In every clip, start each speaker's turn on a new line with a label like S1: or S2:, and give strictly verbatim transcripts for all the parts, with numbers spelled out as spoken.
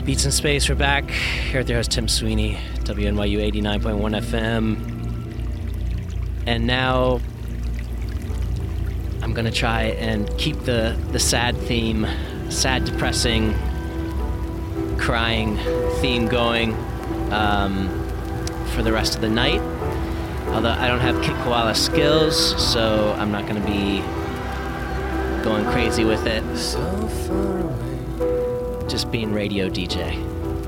S1: Beats in Space, we're back here at their host Tim Sweeney, W N Y U eighty-nine point one F M. And now I'm gonna try and keep the, the sad theme, sad, depressing, crying theme going um, for the rest of the night. Although I don't have Kid Koala skills, so I'm not gonna be going crazy with it. So far away. Just being radio D J.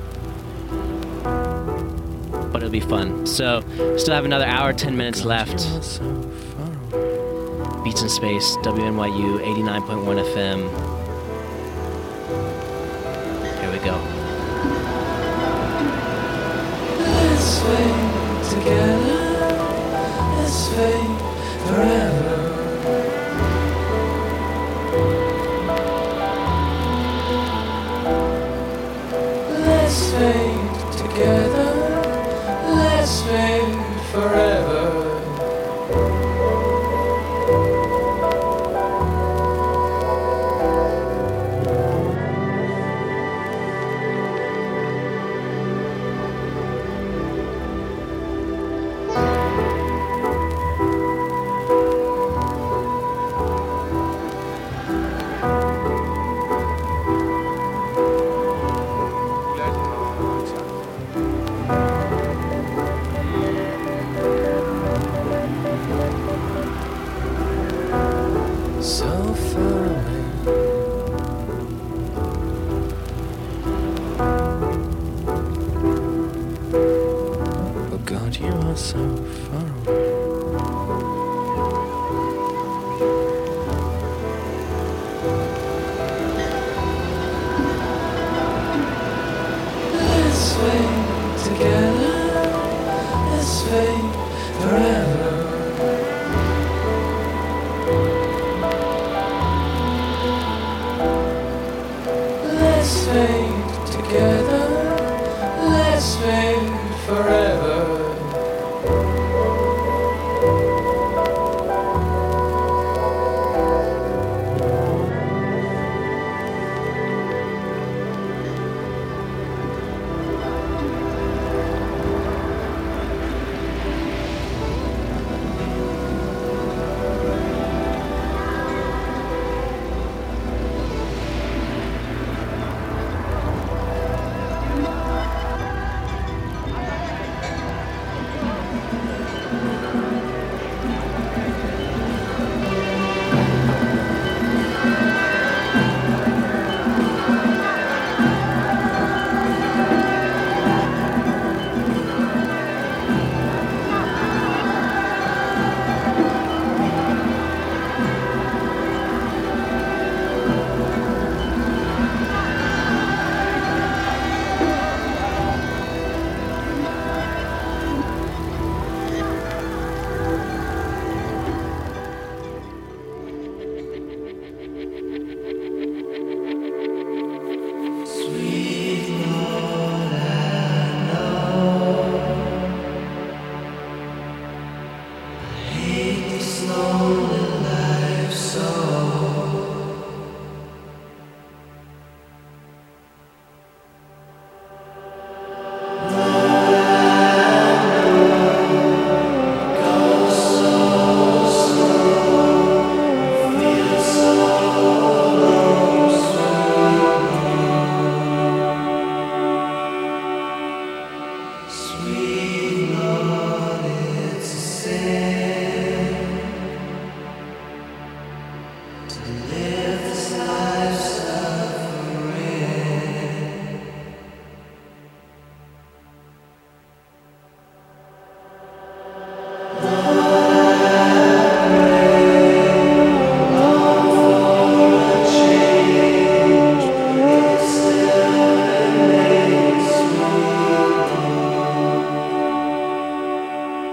S1: But it'll be fun. So, still have another hour, ten minutes left. Beats in Space, W N Y U eighty-nine point one F M. Here we go.
S2: Let's wait together. Let's wait forever. Let's wait together. Let's wait forever.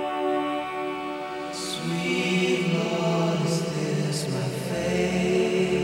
S2: Sweet Lord, is this my fate?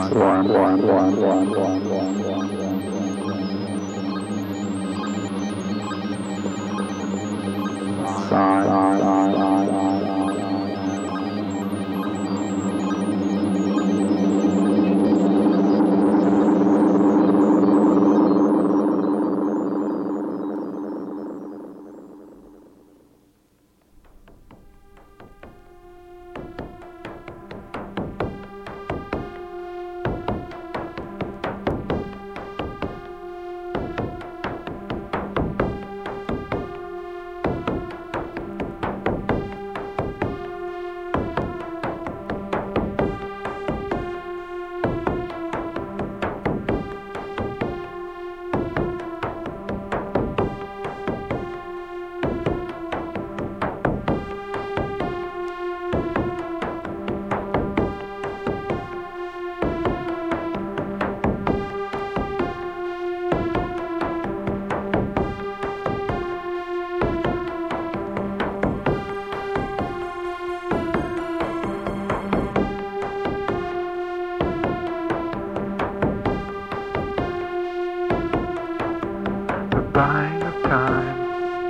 S3: Buying of time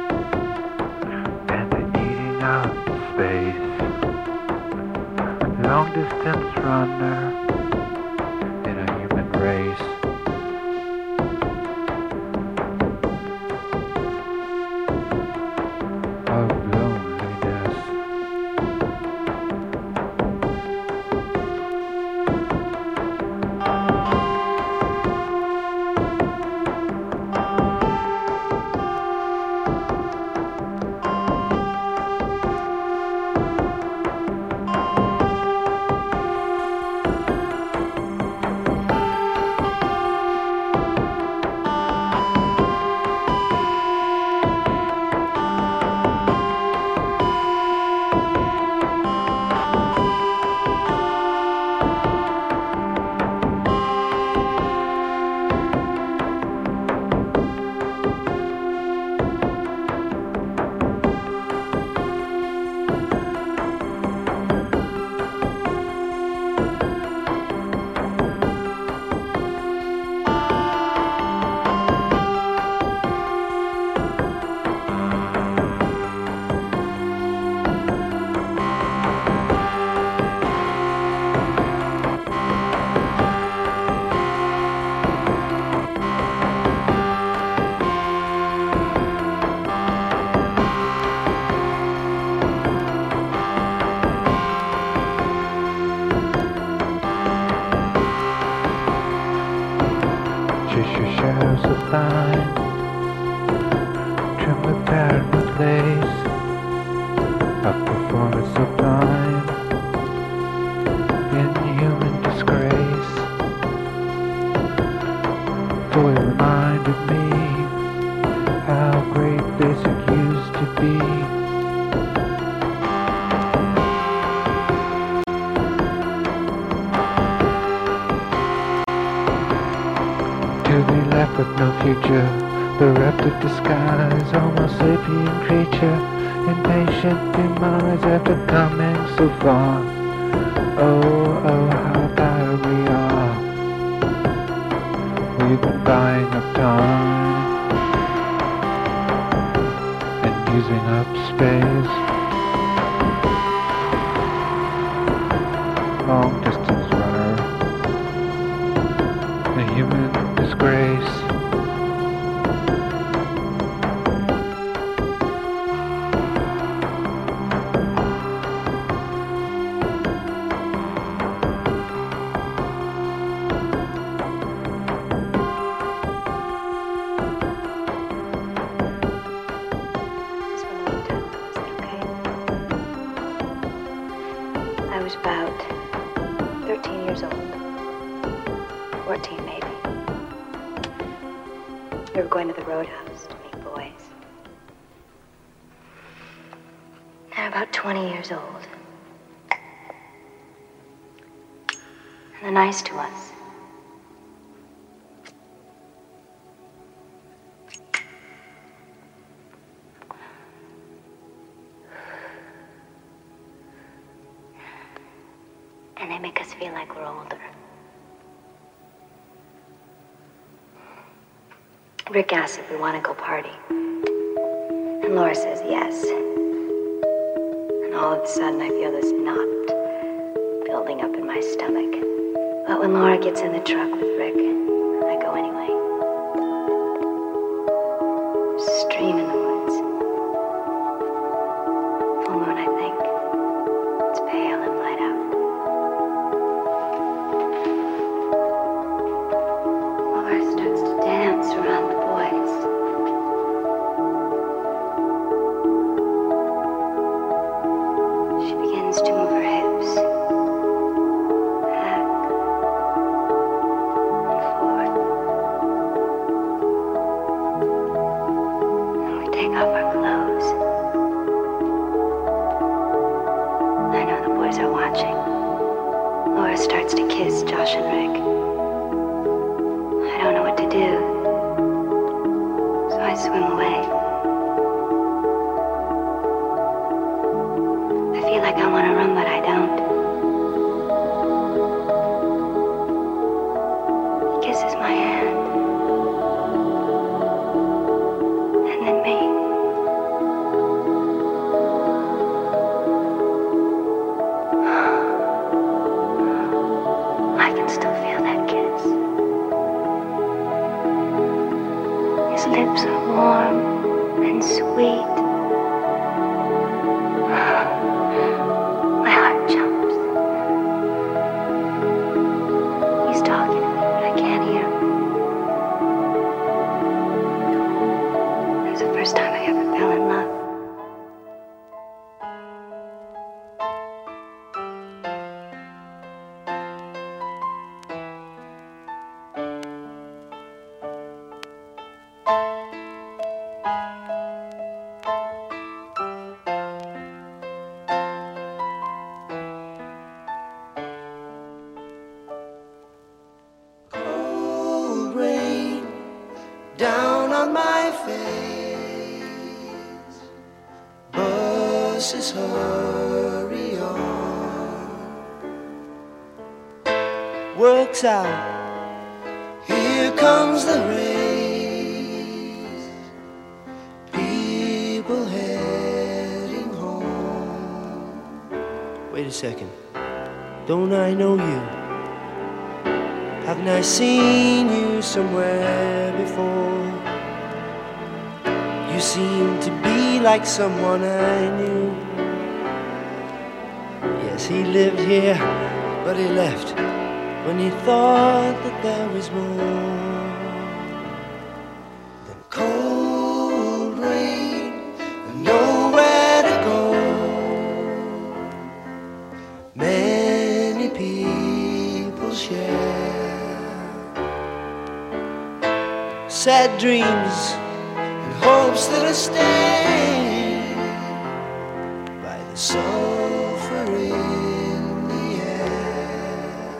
S3: and the eating of space. Long distance runner in a human race. Of loneliness. Shadows of thine, trim the pattern with lace, a performance sublime, in human disgrace, fully reminded me how great Basic used to be. To be left with no future, bereft of disguise, homo sapien creature, impatient demise after coming so far. Oh, oh, how tired we are. We've been buying up time and using up space. Long distance runner, a human disgrace.
S4: I was about thirteen years old. fourteen, maybe. We were going to the Roadhouse to meet boys. They're about twenty years old. And they're nice to us. And they make us feel like we're older. Rick asks if we want to go party. And Laura says yes. And all of a sudden I feel this knot building up in my stomach. But when Laura gets in the truck with Rick, I go anyway. There's a stream in the woods. Full moon, I think. It's pale and light out. Laura starts to dance around the boys. She begins to move her hips. Back and forth. And we take off our clothes. I know the boys are watching. Laura starts to kiss Josh and Rick. I don't know what to do, so I swim away. I feel like I want to run, but I don't. He kisses my hand, and then me. I can still feel that kiss. His lips are warm and sweet. My heart jumps. He's talking to me, but I can't hear him. It was the first time I ever fell in love.
S2: Cold rain down on my face. Buses hurry on. Works out. Here comes the race. People heading home. Wait a second. Don't I know you? Haven't I seen you somewhere before? You seem to be like someone I knew. Yes, he lived here, but he left when he thought that there was more. Then cold rain and nowhere to go. Many people share sad dreams and hopes that are stained by the sulfur in the air.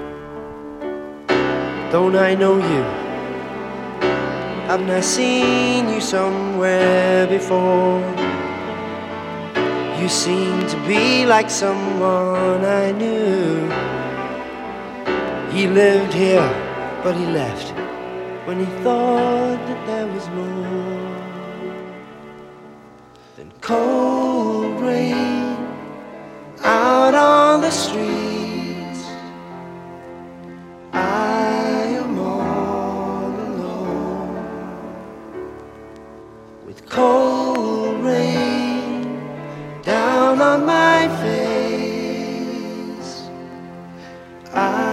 S2: Don't I know you? Haven't I seen you somewhere before? You seem to be like someone I knew. He lived here, but he left when he thought that there was more. Then cold rain out on the streets. I am all alone with cold rain down on my face. I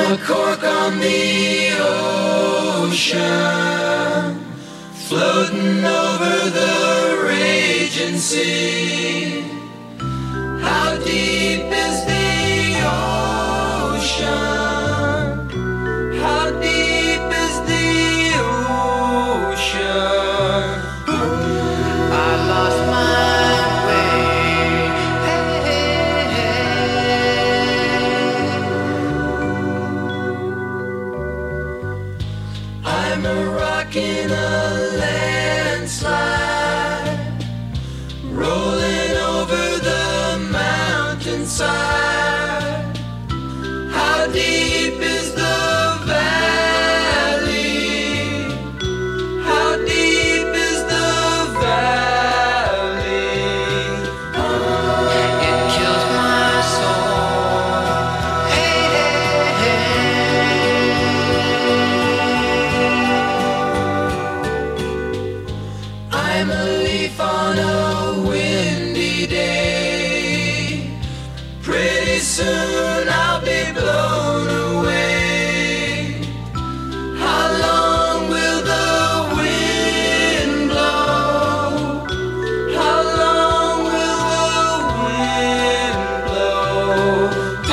S5: a cork on the ocean, floating over the raging sea. How deep is the ocean? How deep is the ocean? I lost my way. Hey, hey, hey. I'm a rock in a landslide, rolling over the mountainside. How deep is the valley? How deep is the valley? It kills my soul. Hey, hey, hey. I'm a leaf on a windy day. Pretty soon I'll be blown away. How long will the wind blow? How long will the wind blow?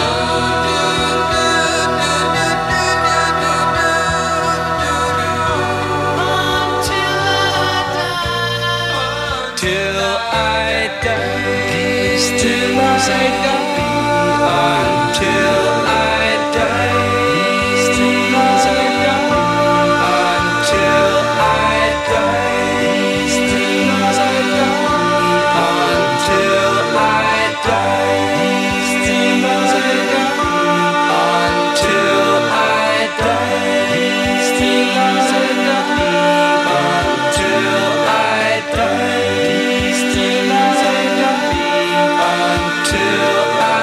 S5: Until I die, till I die. Until I die, till I die. Until I die, till I die. Until I die, till I die. Until I die, till I die. Until I die, till I die. Until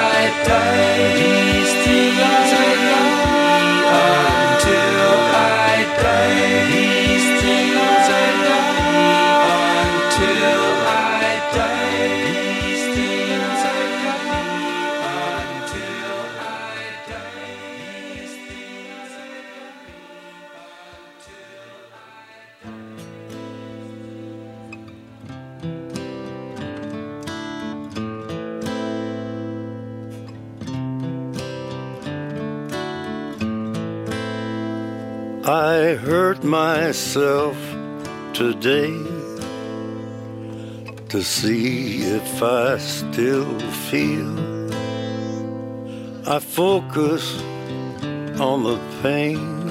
S6: I hurt myself today to see if I still feel. I focus on the pain,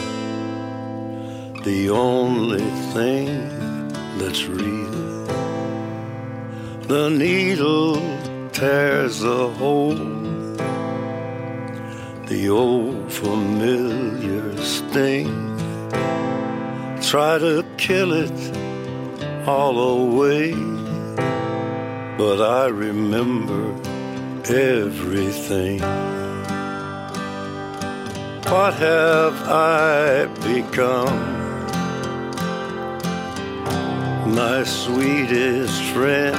S6: the only thing that's real. The needle tears a hole, the old familiar sting. Try to kill it all away, but I remember everything. What have I become? My sweetest friend.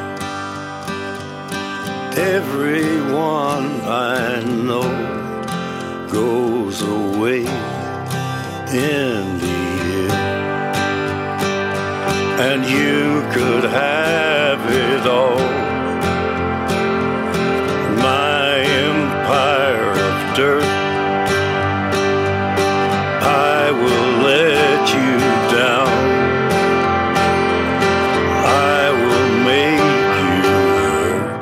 S6: Everyone I know goes away in the end, and you could have it all. My empire of dirt, I will let you down. I will make you hurt.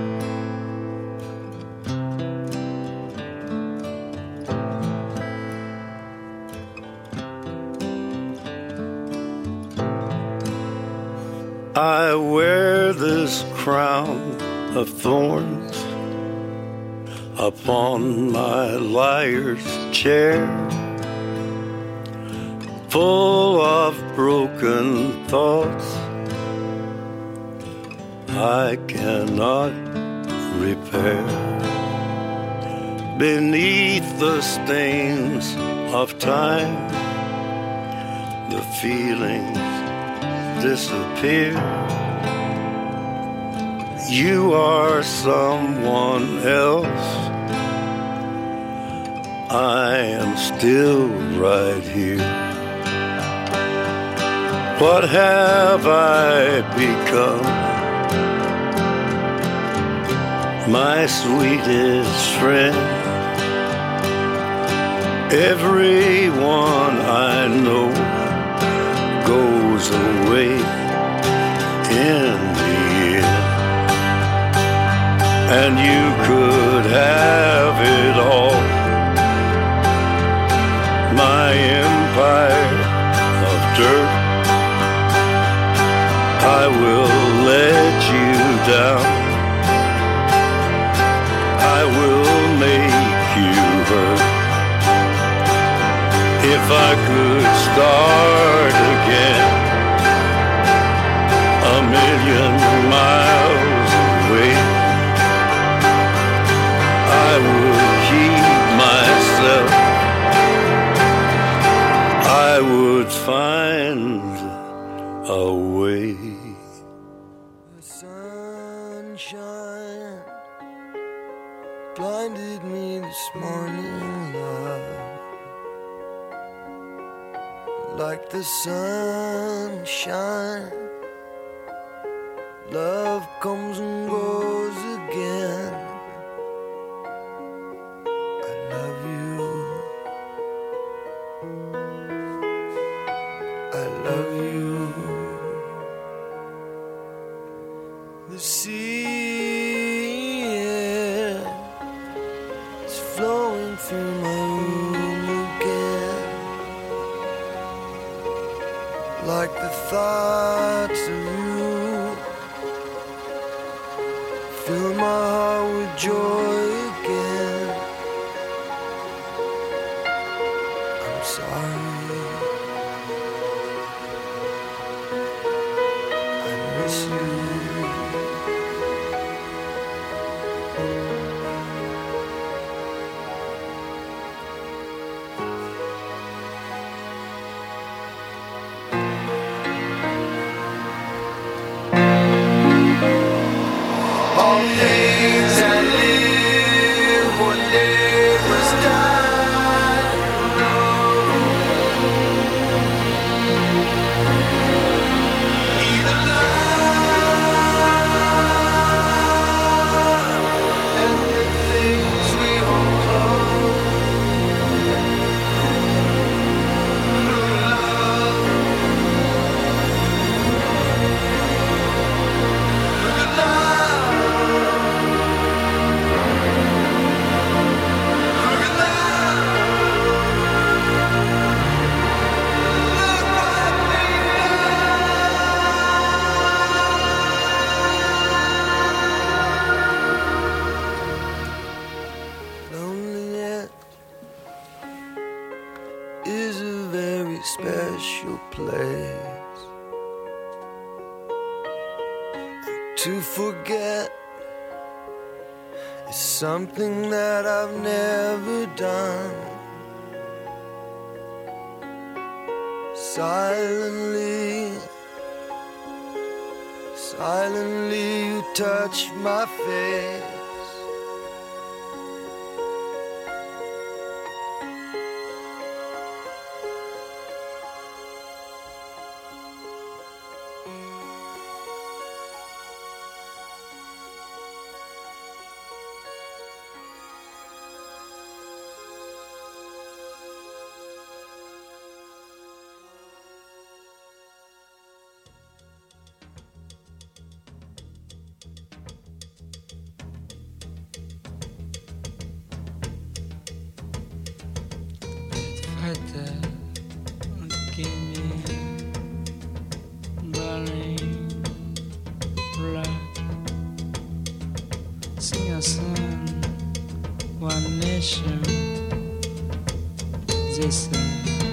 S6: I wear this crown of thorns upon my liar's chair, full of broken thoughts I cannot repair. Beneath the stains of time, the feelings disappear. You are someone else. I am still right here. What have I become? My sweetest friend. Everyone I know goes away in the end. And you could have it all. My empire of dirt, I will let you down. I will make you hurt. If I could start again, a million miles away, I would keep myself. I would find a way.
S2: The sunshine blinded me this morning, love. Like the sunshine, love comes and goes again. I love you, I love you. The sea is flowing through my room again. Like the thoughts of you fill my heart with joy again. I'm sorry, I miss you. All things I live or live must die. Either love and the things we hold close. Loneliness is a very special place. To forget is something that I've never done. Silently, silently you touch my face.
S7: Sing a song, one nation. They say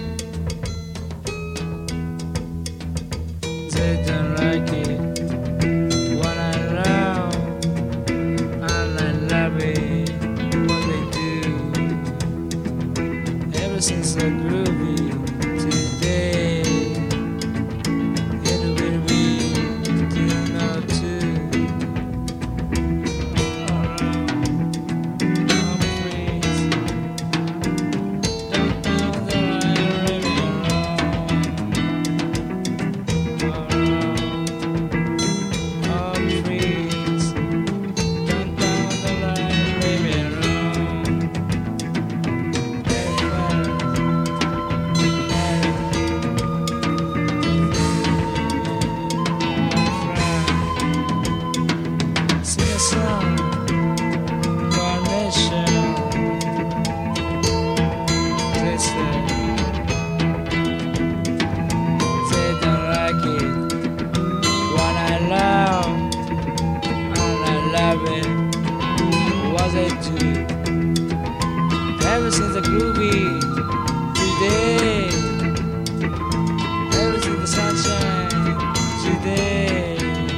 S7: they don't like it. What I love, and I love it. What they do, ever since I groovy today, it will be to know too. I'm free. song for our nation. They say, they don't like it. What I love, and I love it. Was it too? Ever since the groovy today, ever since the sunshine today.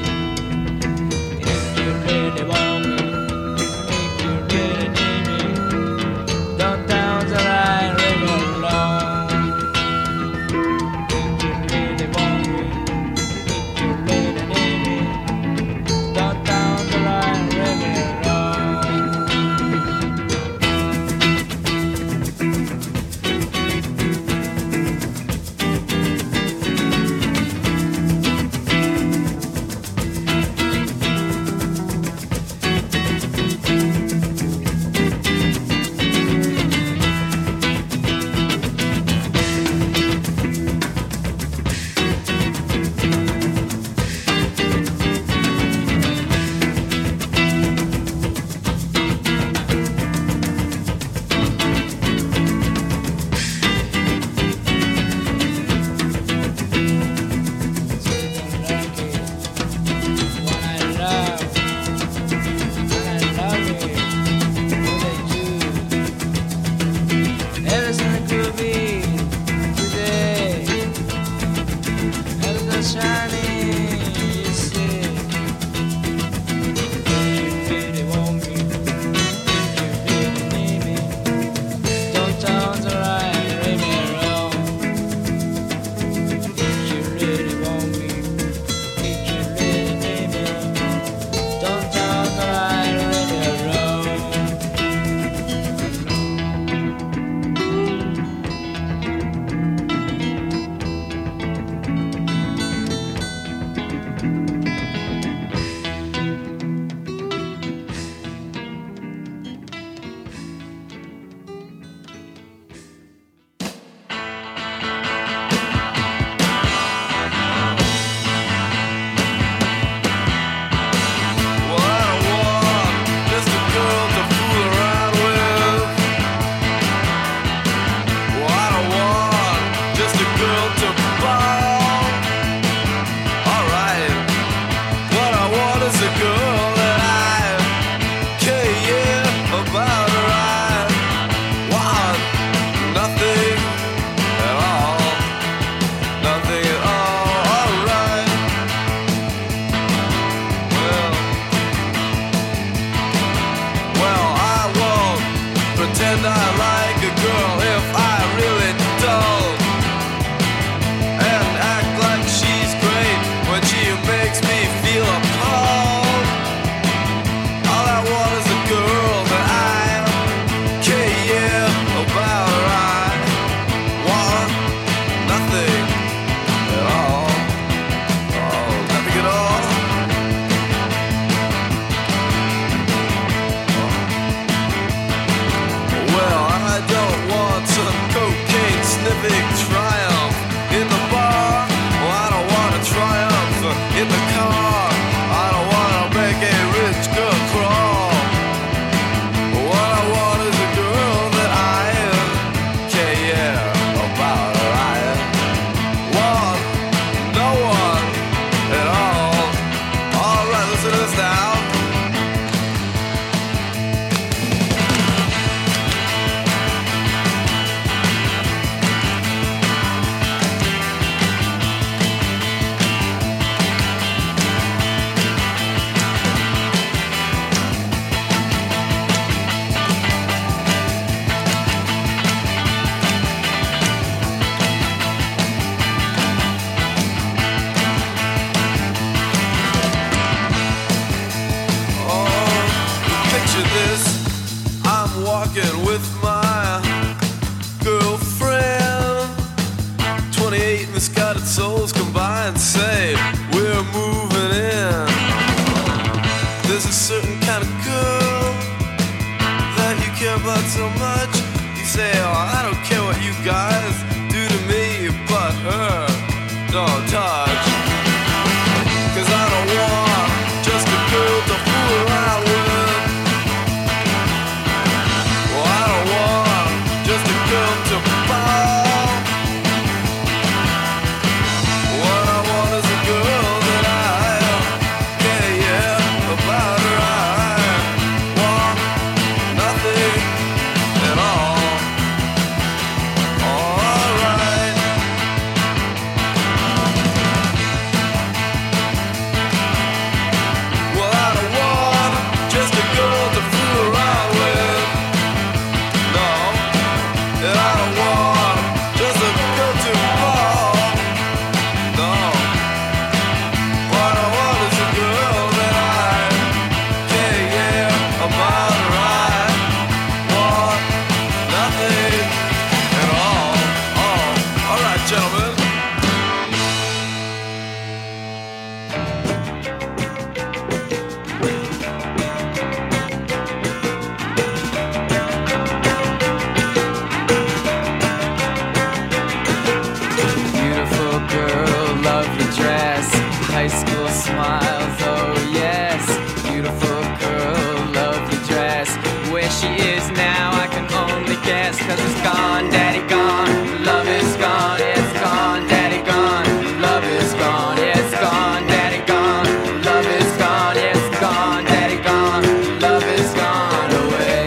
S7: If you really want me, if you really need me, don't down the line, leave me alone. If you really want me, if you really need me, don't down the line, leave me alone.
S8: Souls combined say we're moving in. There's a certain kind of girl that you care about so much. You say, oh, I don't care what you guys do to me, but her don't touch. Cause I don't want just a girl to fool around
S5: cause it's gone, daddy gone. Love is gone, yeah, it's gone, daddy gone. Love is gone, yeah, it's gone, daddy gone. Love is gone, yeah, it's gone, daddy gone. Love is gone away.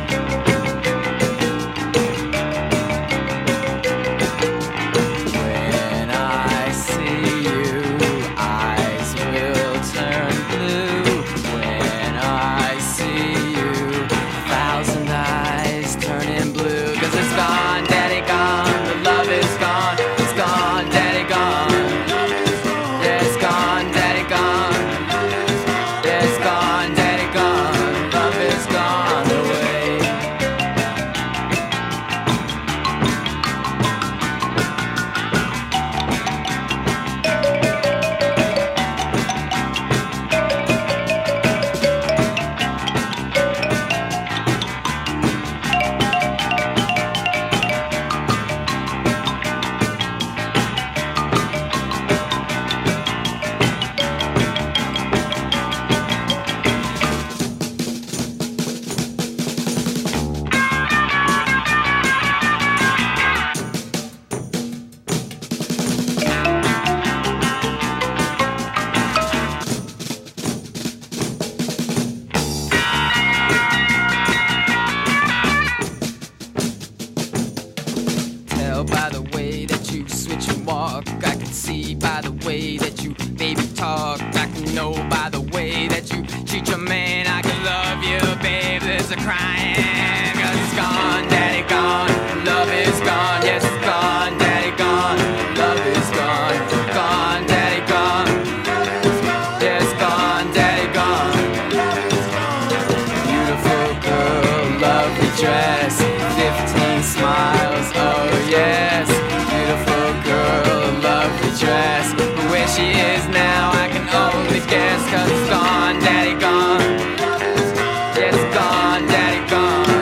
S5: When I see you, eyes will turn blue. When I see you, a thousand eyes turning blue. Cause it's gone, daddy gone. The love is gone. It's gone, daddy gone. Yeah, it's gone, daddy gone. Yeah, it's gone, daddy gone. Love is gone away. Tell by the way that you switch and walk. I can see by the way that you baby talk. I can know by the way that you treat your man. I can love you, babe. There's a crying. Cause it's gone, daddy gone. Love is gone, yes, it's gone, daddy gone. Love is gone, gone, daddy gone. Yes, gone, daddy gone. Beautiful girl, lovely dress, fifteen smiles, oh yes. Beautiful girl, lovely dress. But where she is now, I can only guess. Cause it's gone, daddy gone. Yeah, it's gone, daddy gone.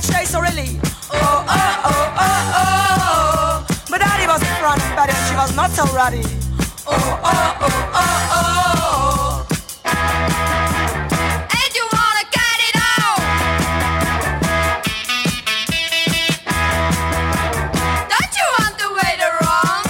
S9: chase her really. Oh, oh, oh, oh, oh. But daddy was front and better, she was not so ready. Oh, oh, oh, oh, oh. And you wanna get it on? Don't you want to wait around?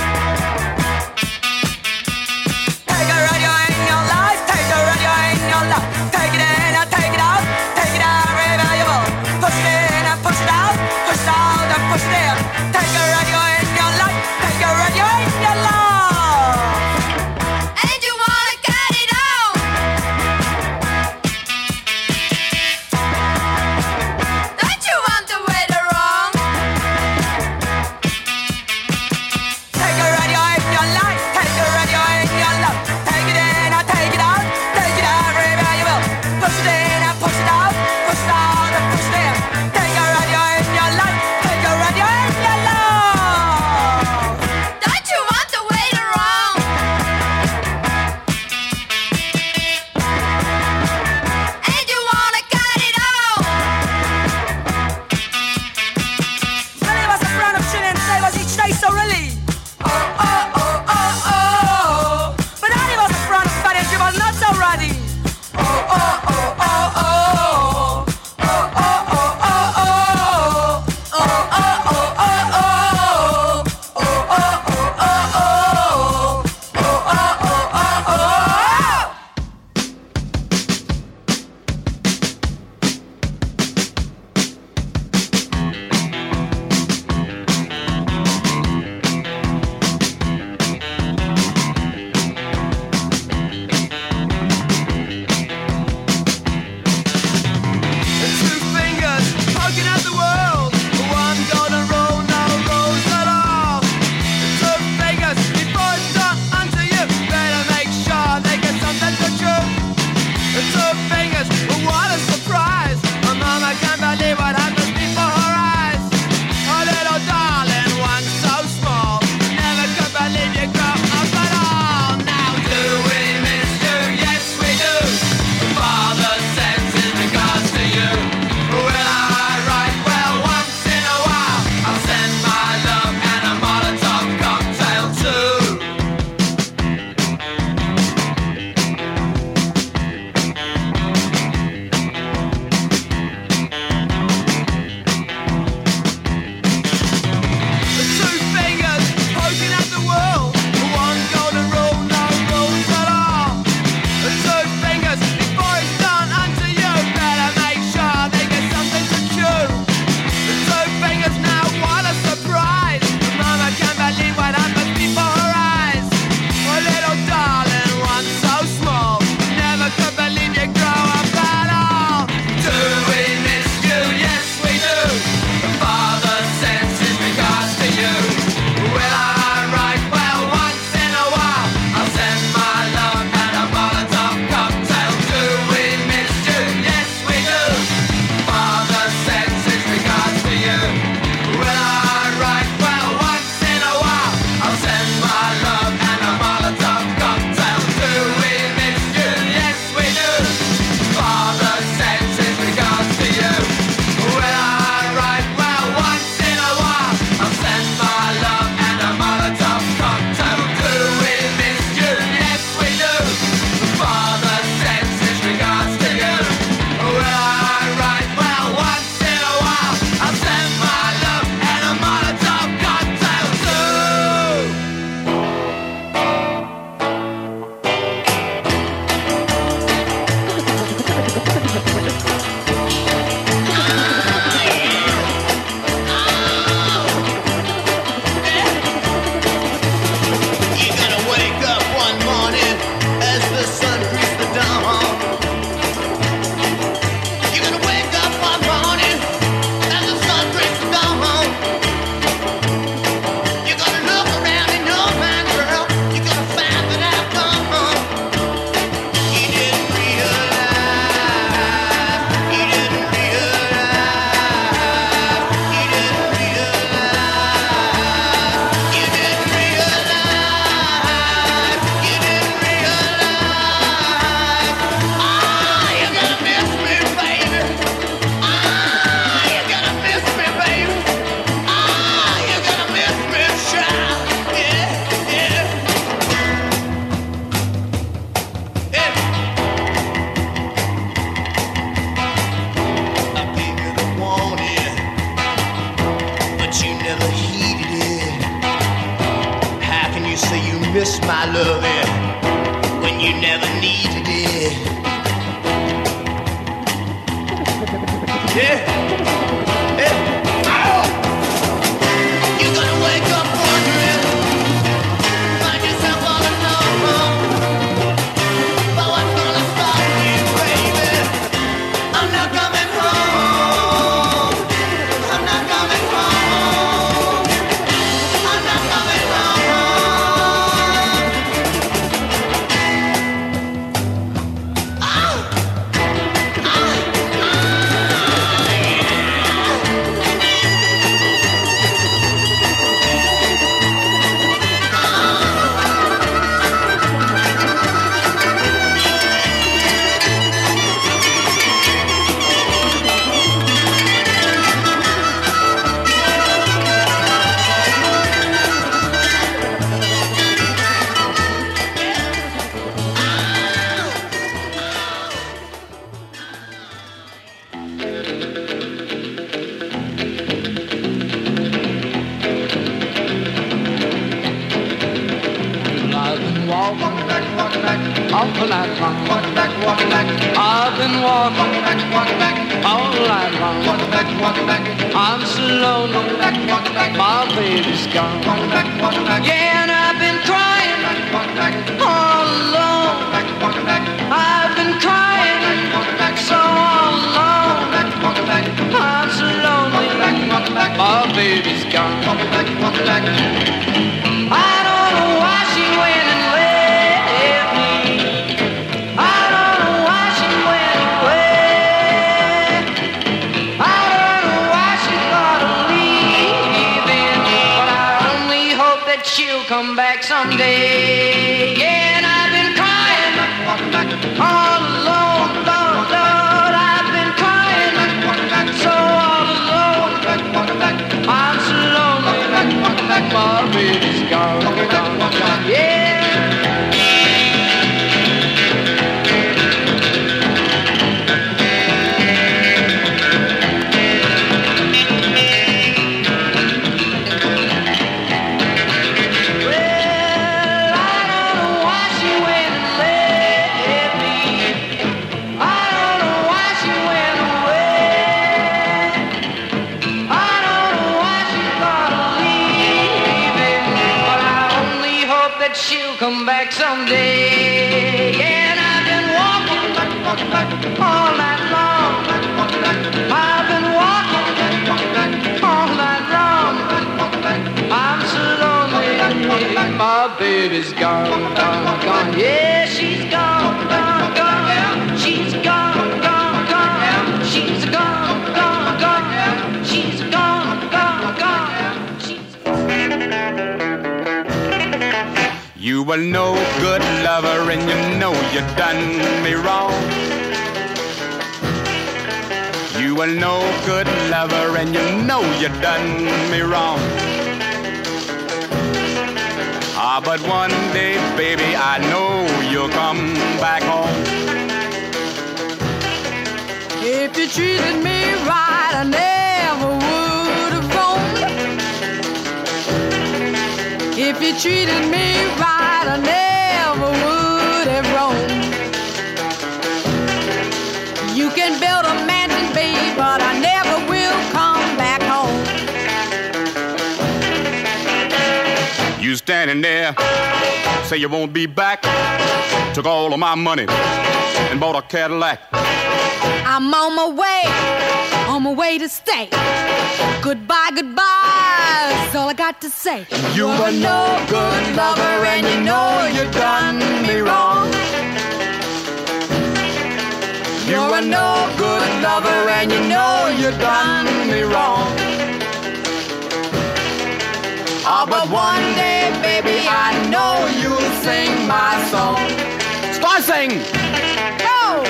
S9: Take a radio in your life, take a radio in your life. Take it in and take it out, take it out, reliable. Push it in and push it out, push it out and push it in. Take a radio in your life, take a radio in your life. And you wanna
S2: my loving when you never needed it. Yeah. Yeah. Oh. You're gonna wake up wondering, find yourself all alone. But what's gonna stop you, baby? I'm not coming home. I'm not coming home. I'm not coming home. Oh. Oh.
S10: All night long. Walking back, walking back. I've been walking back, walking back. All night long. Walking back, walking back. I'm so lonely. Walking back, walking back. My baby's gone. Walking back, walking back. Yeah, and I've been crying walking back, all alone. Walking back, walking back. I've been crying walking back, so all alone. Walking back, walking back. I'm so lonely. Walking back, walking back. My baby's gone. Walking back, walking back. I don't know why she went and left. She'll come back someday. Yeah, and I've been crying all alone, Lord, Lord. I've been crying so all alone. I'm so lonely. My baby's gone, gone, gone. Yeah. Come back someday. Yeah, and I've been walking all night long. I've been walking all night long. I'm so lonely. My baby's gone, gone, gone. Yeah, she's gone, gone, gone. She's gone, gone, gone. She's gone, gone, gone. She's gone, gone, gone. She's
S11: You were no good lover and you know you done me wrong. You were no good lover and you know you done me wrong. Ah, but one day, baby, I know you'll come back home.
S12: If you treated me right, I never would have roamed. If you treated me right, I never would have roamed. You can build a mansion, babe, but I never will come back home.
S11: You standing there, say you won't be back. Took all of my money and bought a Cadillac.
S12: I'm on my way, on my way to stay. Goodbye, goodbye, that's all I got to say.
S11: You were no good lover and you know you done me wrong. You were no good lover and you know you done me wrong. Oh, but one day, baby, I know you'll sing my song. Start singing!
S12: Go!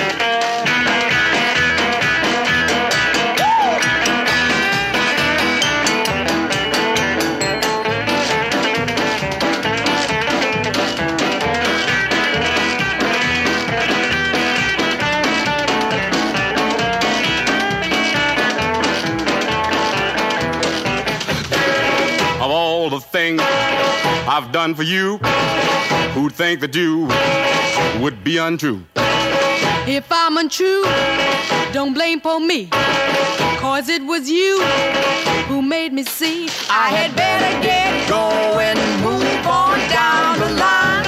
S11: Of all the things I've done for you, who'd think that you would be untrue.
S12: If I'm untrue, don't blame for me, cause it was you who made me see I had better get going, move on down the line.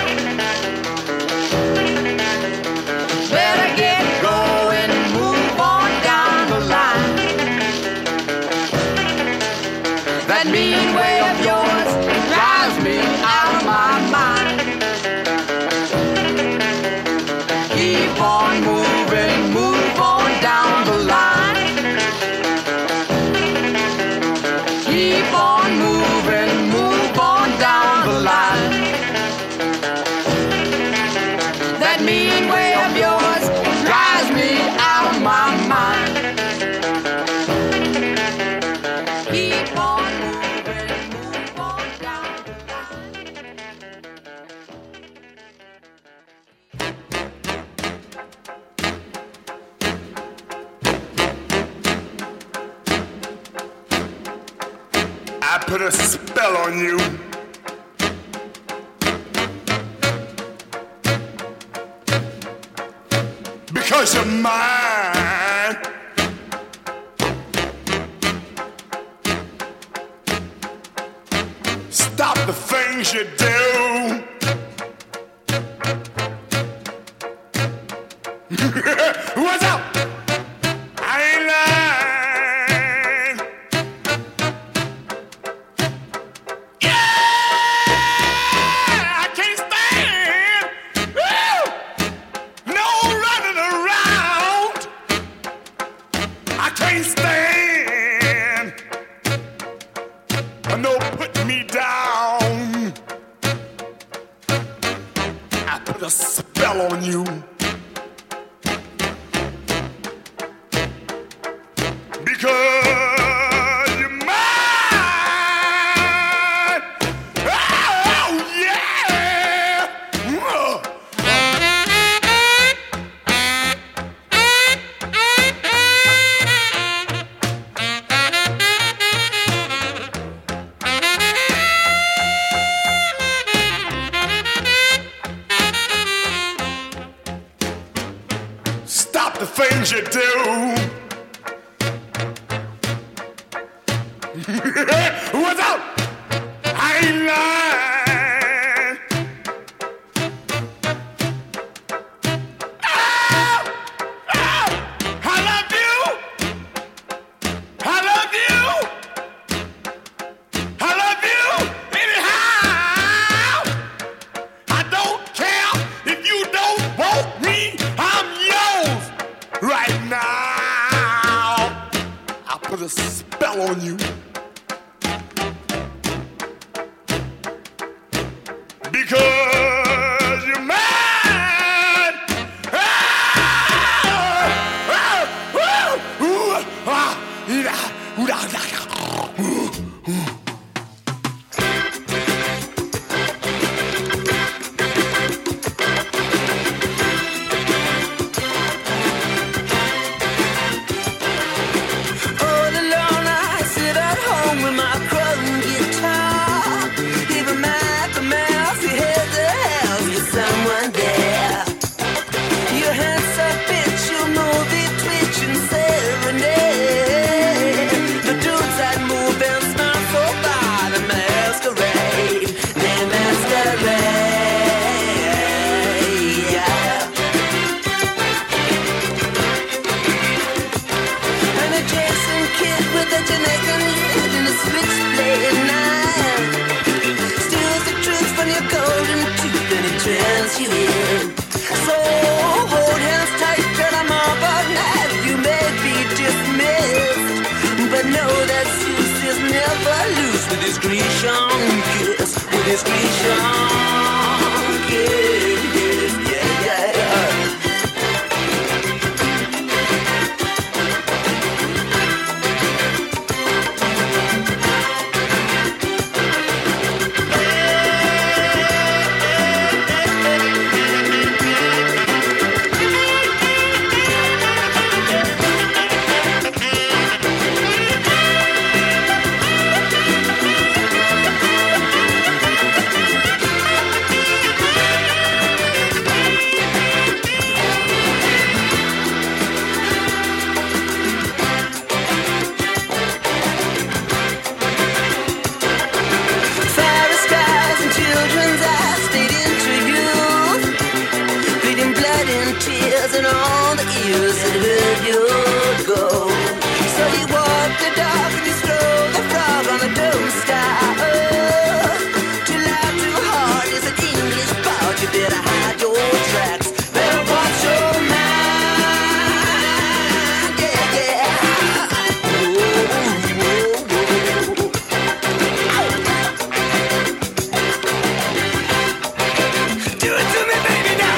S12: Better get going, move on down the line. That mean way of yours drives me out of my mind. Keep on moving, move on down the line. Keep on moving, move on down the line. That mean way of yours drives me out of my mind. Keep on moving, move on down the line.
S13: I put a spell on you. Because you're mine. Stop the things you do. What's up? I ain't lying. Yeah, I can't stand. Woo! No running around. I can't stand. No putting me down. I put a spell on you. Because you're mine. Oh, yeah. Whoa. Stop the things you do. What's up? I ain't lying. Oh, oh, I love you. I love you. I love you anyhow. I don't care if you don't want me. I'm yours right now. I put a spell on you. Because you're mine. Ah, ah, ooh, ooh, ah, yeah, ooh, da, da, da, ooh, ooh.
S9: All alone I sit at home with my chrome guitar. Even Michael Mouse, he had the house with someone there. Your hands are bitch, your movie twitch and serenade. The dudes that move and smile so far, the masquerade, they masquerade, yeah. And a Jason kid with a Jamaican lid and a switchblade knife steals the truth from your golden tooth and it turns you in. So hold hands tight till I'm off at night. You may be dismissed, but know that Zeus is never loose with his Grecian kiss, with his Grecian kiss, yeah, yeah, yeah.
S14: said you'd go. So you walked the dog and you strolled the frog on the doorstep. Oh, too loud, too hard is an English bard. You better hide your tracks. Better watch your mind. Yeah, yeah. Do it to me, baby, now.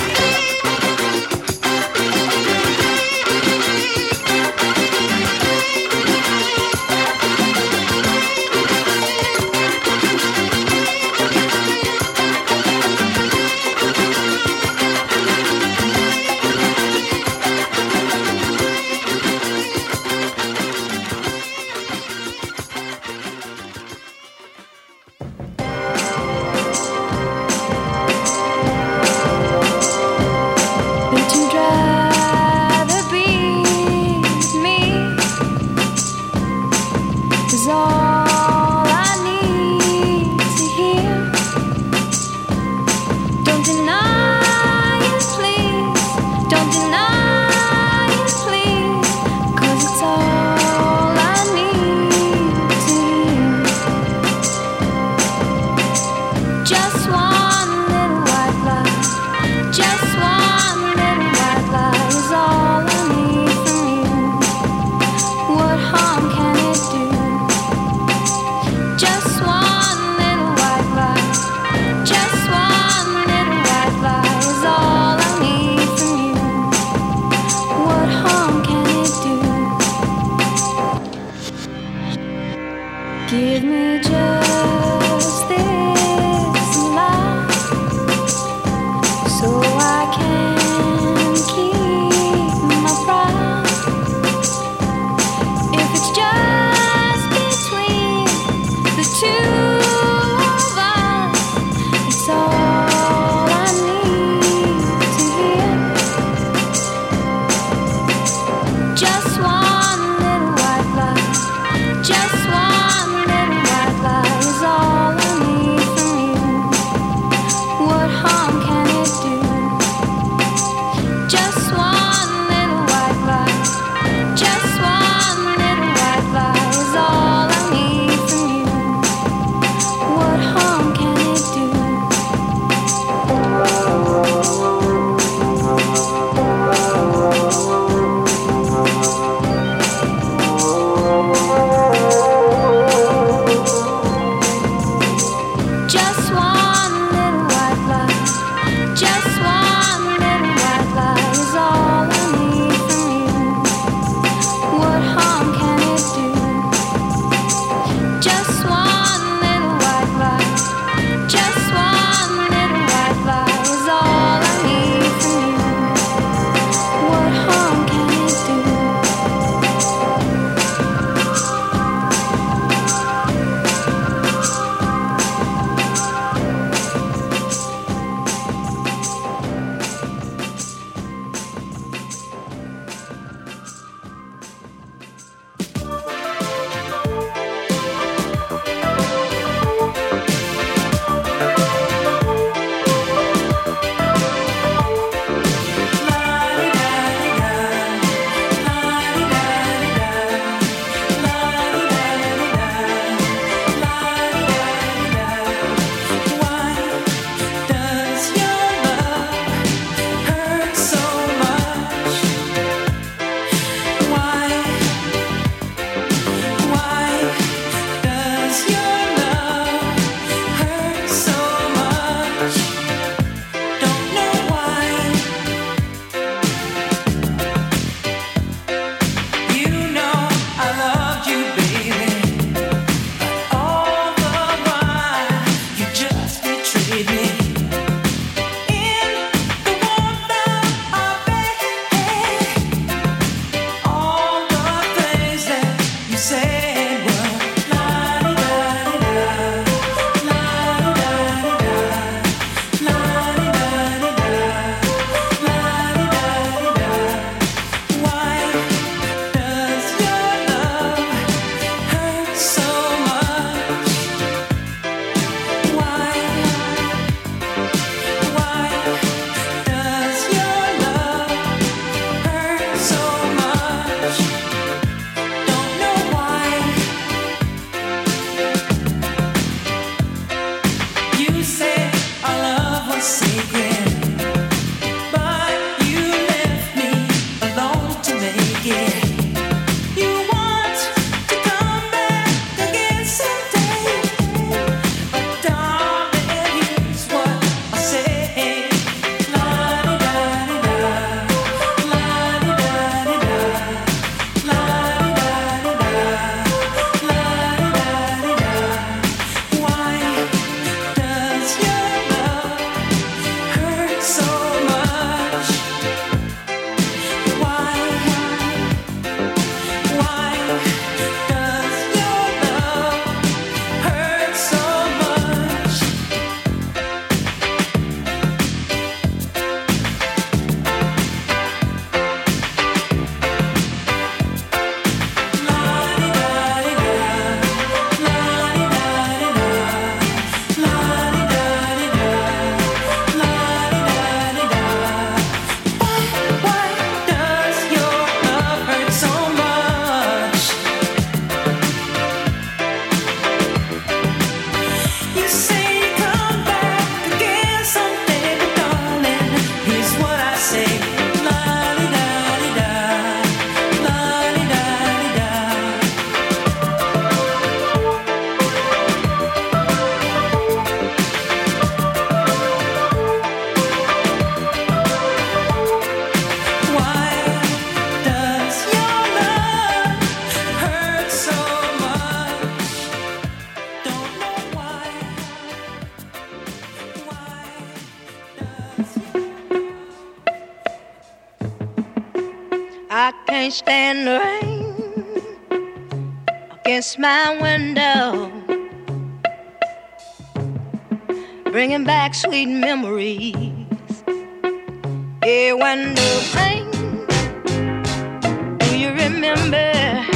S15: Would you rather be with me? 'Cause all I need to hear. Don't deny it, please. Don't deny it, please. 'Cause it's all I need to hear. Just one little white lie. Just one little white lie is all I need from you. What harm can it do? Just one little white lie. Just one little white lie is all I need from you. What harm can it do? Give me just this lie, so I can keep my pride. If it's just between the two of us, it's all I need to hear. Just one little white lie. Just one little white lie
S16: can't stand the rain against my window, bringing back sweet memories. Yeah, when the rain, do you remember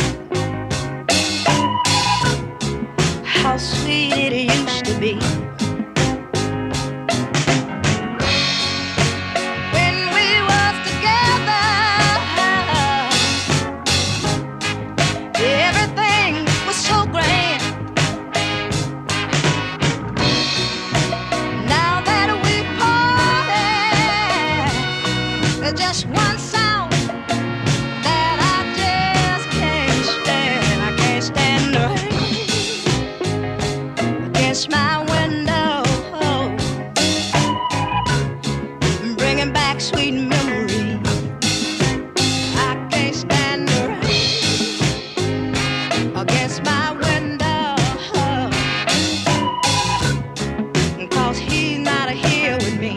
S16: how sweet it used to be? When we was together, everything was so grand. Now that we parted, there's just one sound that I just can't stand. I can't stand the rain against my window, bringing back sweet memories. I can't stand the rain against my window, 'cause he's not here with me.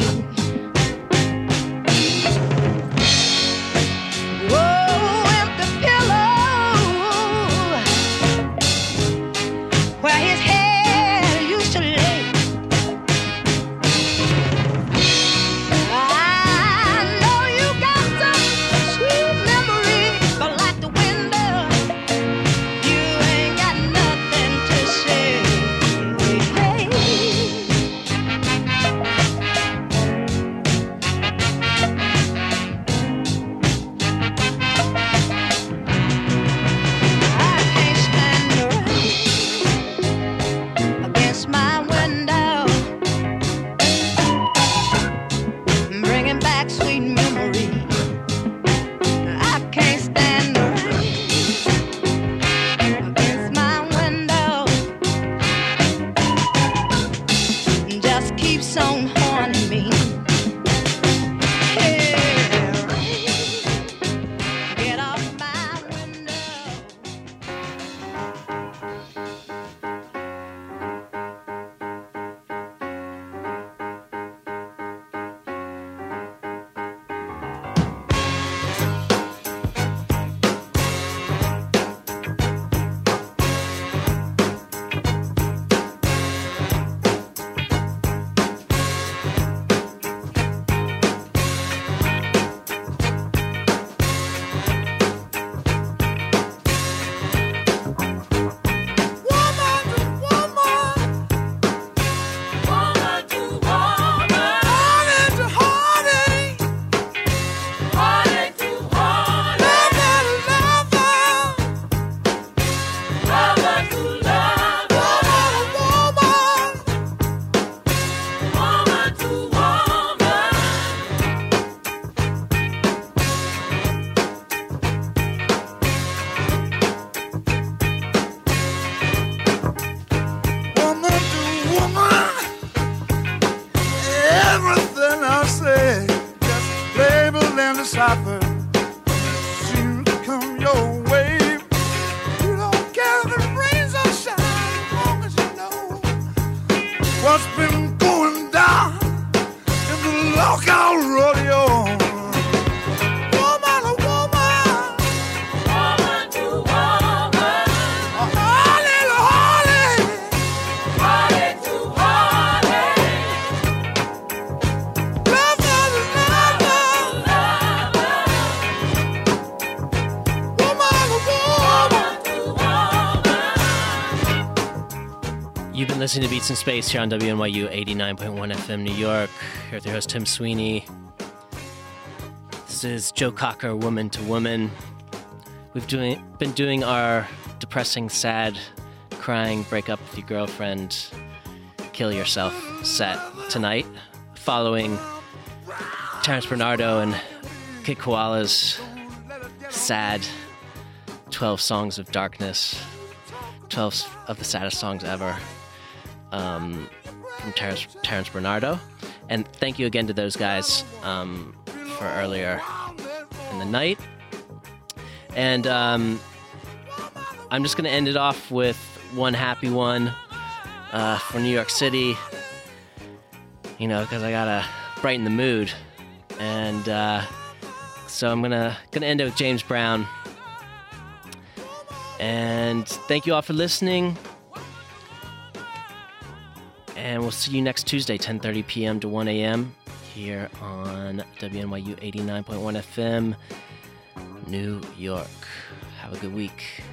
S16: Whoa, empty pillow where his head used to lay. I know you got some sweet memories, but like the window, you ain't got nothing to say. Hey. I can't stand the rain against my window, bringing back sweet memories. I can't stand the rain against my window, just keeps on haunting me. Yeah, rain, get off my window.
S13: Woman to woman, everything I say just labeled and deciphered. Seems to come your way. You don't care if it rains or shines, as long as you know what's been going down in the lockout rodeo. Woman to woman, woman to woman, Harley to Harley. Harley to Harley, lover to lover, woman to woman.
S1: You've been listening to Beats in Space here on W N Y U eighty-nine point one F M New York. Here with your host, Tim Sweeney. This is Joe Cocker, Woman to Woman. We've doing, been doing our depressing, sad, crying, break up with your girlfriend, kill yourself set tonight, following Terrence Bernardo and Kid Koala's sad twelve Songs of Darkness, twelve of the saddest songs ever, um, from Terrence, Terrence Bernardo. And thank you again to those guys um, for earlier in the night. And um, I'm just going to end it off with one happy one uh, for New York City, you know, because I got to brighten the mood. And uh, so I'm going to gonna end it with James Brown And thank you all for listening. And we'll see you next Tuesday, ten thirty p.m. to one a.m. here on W N Y U eighty-nine point one F M, New York. Have a good week.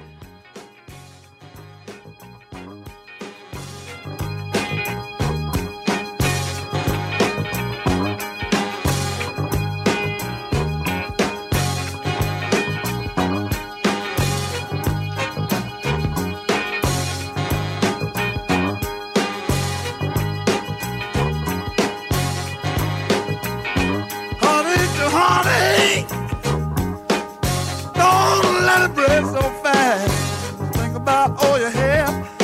S13: Don't let it break so fast. Think about all you have.